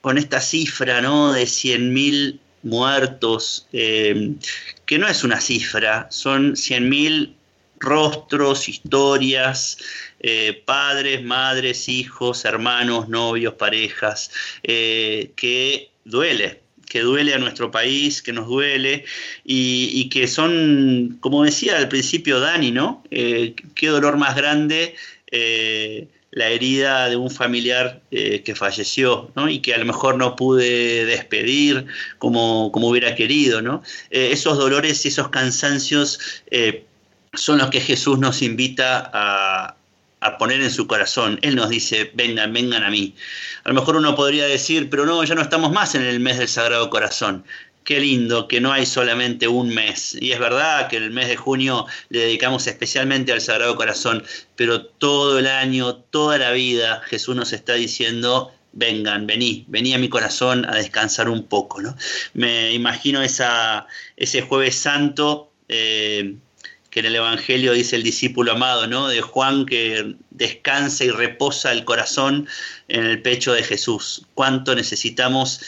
con esta cifra, ¿no?, de 100.000 muertos, que no es una cifra, son 100.000 rostros, historias, padres, madres, hijos, hermanos, novios, parejas, que duele a nuestro país, que nos duele, y que son, como decía al principio Dani, ¿no? Qué dolor más grande la herida de un familiar que falleció, ¿no? Y que a lo mejor no pude despedir como hubiera querido, ¿no? Esos dolores y esos cansancios son los que Jesús nos invita a poner en su corazón. Él nos dice, vengan, vengan a mí. A lo mejor uno podría decir, pero no, ya no estamos más en el mes del Sagrado Corazón. Qué lindo que no hay solamente un mes. Y es verdad que el mes de junio le dedicamos especialmente al Sagrado Corazón, pero todo el año, toda la vida, Jesús nos está diciendo, vengan, vení a mi corazón a descansar un poco, ¿no? Me imagino ese Jueves Santo, que en el Evangelio dice el discípulo amado, ¿no?, de Juan, que descansa y reposa el corazón en el pecho de Jesús. ¿Cuánto necesitamos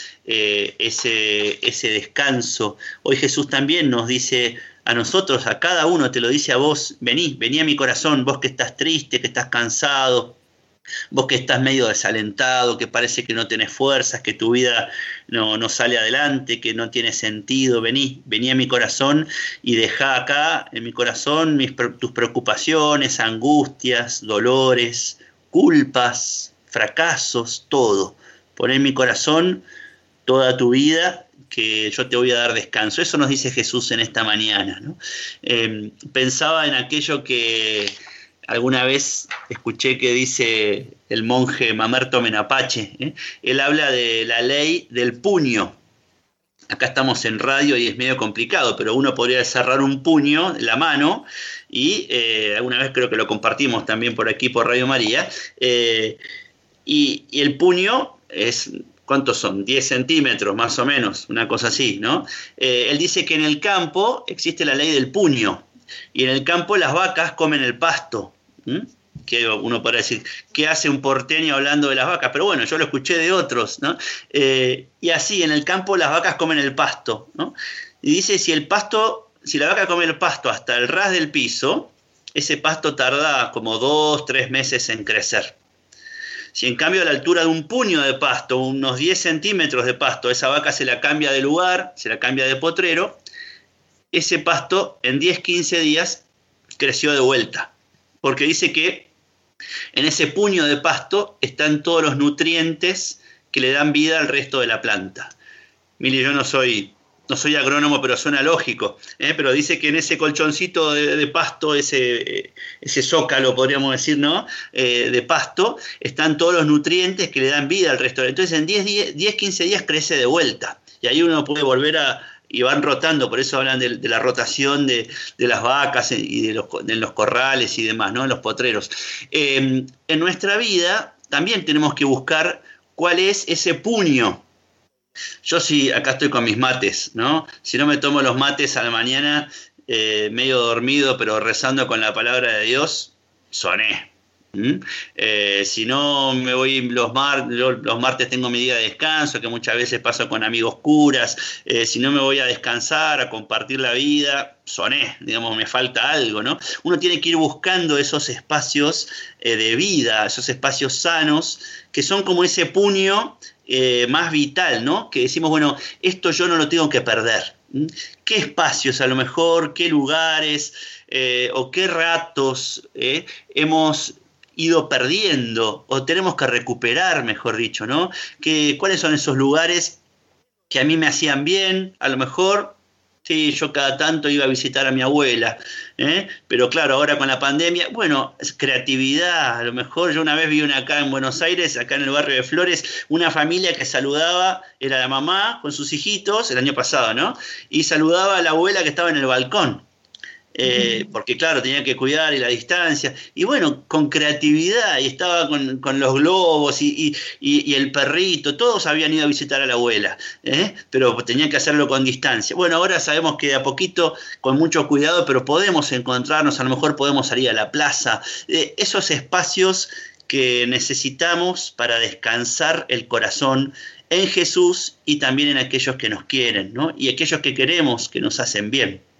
ese descanso? Hoy Jesús también nos dice a nosotros, a cada uno, te lo dice a vos, vení a mi corazón, vos que estás triste, que estás cansado, vos que estás medio desalentado, que parece que no tenés fuerzas, que tu vida no sale adelante, que no tiene sentido, vení a mi corazón y dejá acá en mi corazón tus preocupaciones, angustias, dolores, culpas, fracasos, todo. Poné en mi corazón toda tu vida, que yo te voy a dar descanso. Eso nos dice Jesús en esta mañana, ¿no? Pensaba en aquello que alguna vez escuché que dice el monje Mamerto Menapache, ¿eh? Él habla de la ley del puño. Acá estamos en radio y es medio complicado, pero uno podría cerrar un puño, la mano, y alguna vez creo que lo compartimos también por aquí, por Radio María, y el puño es, ¿cuántos son? 10 centímetros más o menos, una cosa así, ¿no? Él dice que en el campo existe la ley del puño, y en el campo las vacas comen el pasto. Que uno podrá decir, ¿qué hace un porteño hablando de las vacas? Pero bueno, yo lo escuché de otros, ¿no? Y así, en el campo las vacas comen el pasto, ¿no? Y dice, si la vaca come el pasto hasta el ras del piso, ese pasto tarda como 2-3 meses en crecer. Si en cambio a la altura de un puño de pasto, unos 10 centímetros de pasto, esa vaca se la cambia de lugar, se la cambia de potrero, ese pasto en 10-15 días creció de vuelta. Porque dice que en ese puño de pasto están todos los nutrientes que le dan vida al resto de la planta. Mire, yo no soy agrónomo, pero suena lógico, pero dice que en ese colchoncito de pasto, ese zócalo, podríamos decir, ¿no?, de pasto, están todos los nutrientes que le dan vida al resto. Entonces en 10-15 días crece de vuelta. Y ahí uno puede volver y van rotando, por eso hablan de la rotación de las vacas y de los corrales y demás, ¿no?, en los potreros. En nuestra vida también tenemos que buscar cuál es ese puño. Yo sí, acá estoy con mis mates, ¿no? Si no me tomo los mates a la mañana, medio dormido, pero rezando con la palabra de Dios, soné. Si no me voy los martes tengo mi día de descanso, que muchas veces paso con amigos curas. Si no me voy a descansar, a compartir la vida, soné, digamos, me falta algo, ¿no? Uno tiene que ir buscando esos espacios de vida, esos espacios sanos, que son como ese puño más vital, ¿no? Que decimos, bueno, esto yo no lo tengo que perder. ¿Qué espacios a lo mejor, qué lugares o qué ratos hemos ido perdiendo o tenemos que recuperar, mejor dicho, ¿no? ¿Cuáles son esos lugares que a mí me hacían bien? A lo mejor, sí, yo cada tanto iba a visitar a mi abuela, pero claro, ahora con la pandemia, bueno, es creatividad. A lo mejor yo una vez vi acá en Buenos Aires, acá en el barrio de Flores, una familia que saludaba, era la mamá con sus hijitos, el año pasado, ¿no? Y saludaba a la abuela que estaba en el balcón. Porque claro, tenía que cuidar y la distancia, y bueno, con creatividad, y estaba con los globos y el perrito, todos habían ido a visitar a la abuela, pero tenían que hacerlo con distancia. Bueno, ahora sabemos que de a poquito, con mucho cuidado, pero podemos encontrarnos, a lo mejor podemos salir a la plaza, esos espacios que necesitamos para descansar el corazón en Jesús y también en aquellos que nos quieren, ¿no? Y aquellos que queremos que nos hacen bien.